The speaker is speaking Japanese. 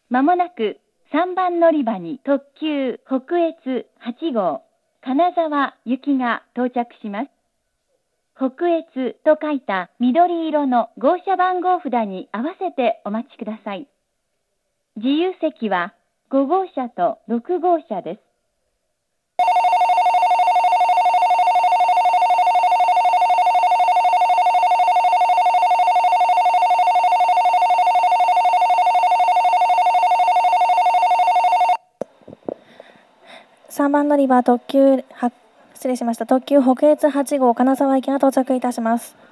まもなく3番乗り場に特急北越8号金沢行きが到着します。北越と書いた緑色の号車番号札に合わせてお待ちください。自由席は5号車と6号車です。 3番乗り場特急北越8号金沢駅が到着いたします。